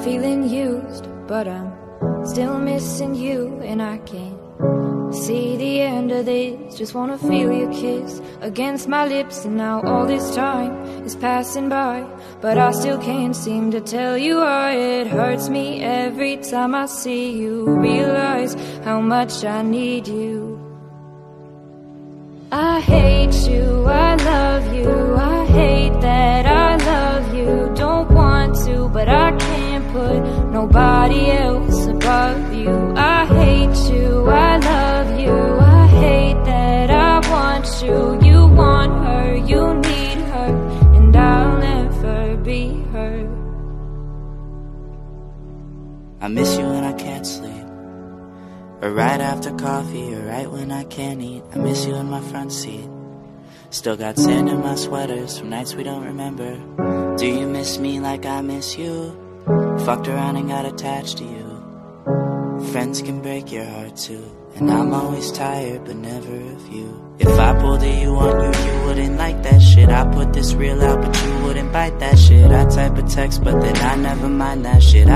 feeling used, but I'm still missing you, and I can't see the end of this. Just wanna feel your kiss against my lips, and now all this time is passing by, but I still can't seem to tell you why. It hurts me every time I see you, realize how much I need you. I hate you, I love you, I hate that I love you. Don't want to, but I can't put nobody else above you. I hate you, I love you, I hate that I want you. You want her, you need her, and I'll never be her. I miss you when I can't sleep, or right after coffee, or right when I can't eat. I miss you in my front seat. Still got sand in my sweaters from nights we don't remember. Do you miss me like I miss you? Fucked around and got attached to you. Friends can break your heart too, and I'm always tired but never of you. If I pulled a you on you, you wouldn't like that shit. I put this real out but you wouldn't bite that shit. I type a text but then I never mind that shit.